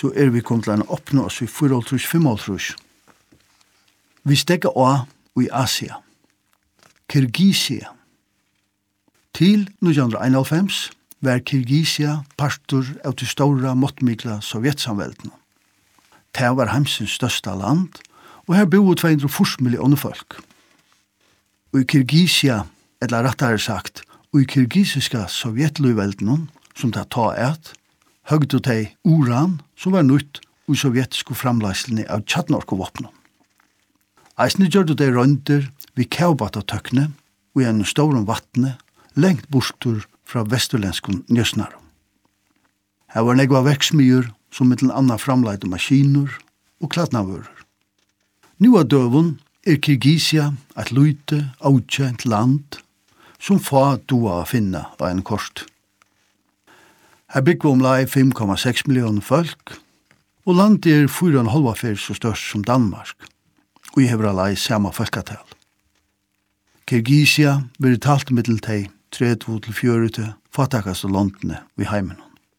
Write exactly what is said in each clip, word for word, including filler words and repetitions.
så er vi kommet til å oppnå oss i fire fem Vi stekker av i Asia, Kirgisia. Til nitjan einoghálvfems var Kirgisia partur av de store måttmikla sovjetsamveldene. Det var heimsins største land, og her bor to hundre og fyrre millioner folk. Og i Kirgisia, eller rettere sagt, og i kirgisiska sovjetløyveldene, som det ta et, høgde de uran som var nytt i sovjetiske framleislene av tjadnorkovåpnen. Eisne gjør de rønder vi kjaubatatøkne og gjennom store vattne, lengt bortur fra vesterlenskun njøsnar. Her var negva verksmyr som mittel anna framleide maskiner og kladnavører. Nu av døven er Kirgisia et lute, avkjent land som få doa å finne av en kort. Her bygger vi omlai fem komma seks millioner folk, og landet er fire komma fem fyr så størst som Danmark, og i hever alai samme folketall. Kirgisia blir talt mittel til tretti til fjøruti fattakast av landene i heimen.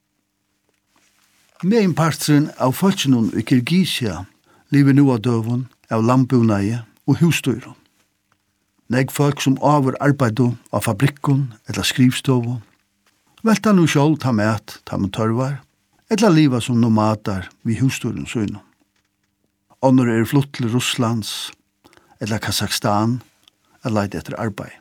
Med partren av folkene i Kirgisia lever nu av døven av landbunai og husstyren. Nek folk som over arbeidu av fabrikken eller skrivstovu, velta nu sjål ta mat, ta med tørvar, eller liva som nomadar vi husstyren søgna. Ånder er flott til Russlands eller Kazakstan eller leid etter arbeid.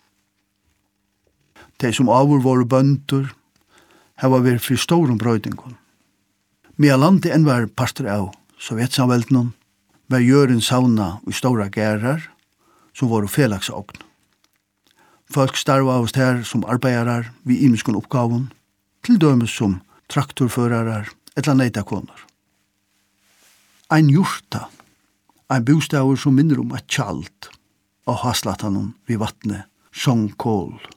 De som over våre bønder hava vært for store brøydingen. Med landet enn var parter av sovjetsamveldenen, var gjøren sauna i store gærer, som var felagsogn. Folk starva av oss her som arbeidarar vi imiskun oppgaven, til dømes som traktorførarar eller neitakoner. Ein jurta, ein bostaver som minner om et tjalt, og haslatanen vi vattne, sjong kål.